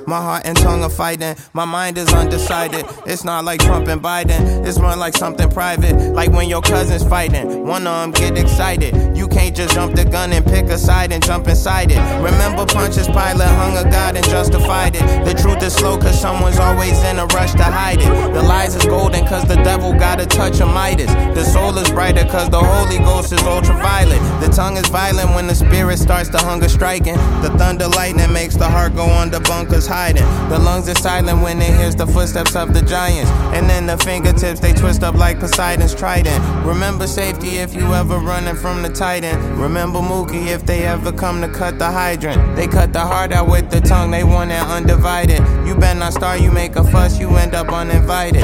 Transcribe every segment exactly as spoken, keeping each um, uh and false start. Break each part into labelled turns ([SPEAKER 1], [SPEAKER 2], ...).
[SPEAKER 1] My heart and tongue are fighting, my mind is undecided. It's not like Trump and Biden, it's more like something private. Like when your cousin's fighting, one of them get excited. You can't just jump the gun and pick a side and jump inside it. Remember Pontius Pilate hung a god and justified it. The truth is slow cause someone's always in a rush to hide it. The lies is golden cause the devil got a touch of Midas. The soul is brighter cause the Holy Ghost is ultraviolet. The tongue is violent when the spirit starts to hunger striking. The thunder lightning makes the heart go under bunkers hiding. The lungs are silent when it hears the footsteps of the giants. And then the fingertips they twist up like Poseidon's trident. Remember safety if you ever running from the titan. Remember Mookie if they ever come to cut the hydrant. They cut the heart out with the tongue, they want it undivided. You better not start, you make a fuss, you end up uninvited.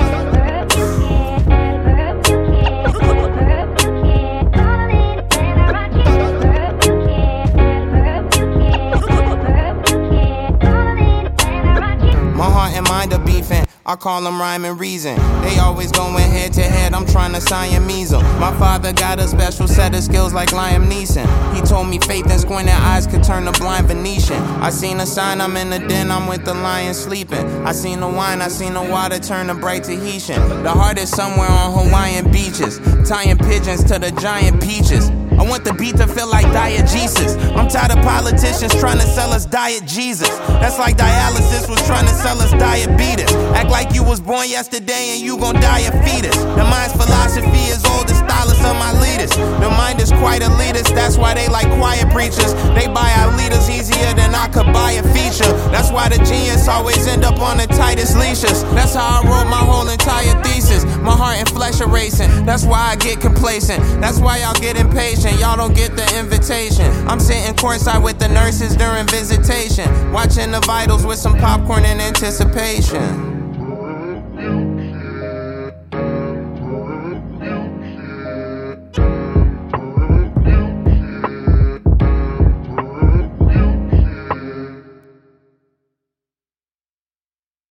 [SPEAKER 1] My heart and mind are beefing, I call them rhyme and reason. They always going head to head, I'm trying to Siamese them. My father got a special set of skills like Liam Neeson. He told me faith and squinted eyes could turn a blind Venetian. I seen a sign, I'm in the den, I'm with the lion sleeping. I seen the wine, I seen the water turn a bright Tahitian. The heart is somewhere on Hawaiian beaches, tying pigeons to the giant peaches. I want the beat to feel like diegesis. I'm tired of politicians trying to sell us diet Jesus. That's like dialysis was trying to sell us diabetes. Act like you was born yesterday and you gon' die a fetus. The mind's philosophy is old, the stylist of my leaders. The mind is quite elitist, that's why they like quiet preachers. They buy our leaders easier than I could buy a feature. That's why the genius always end up on the tightest leashes. That's how I wrote my whole entire thesis. My heart and flesh are racing, that's why I get complacent. That's why y'all get impatient, y'all don't get the invitation. I'm sitting courtside with the nurses during visitation, watching the vitals with some popcorn in anticipation.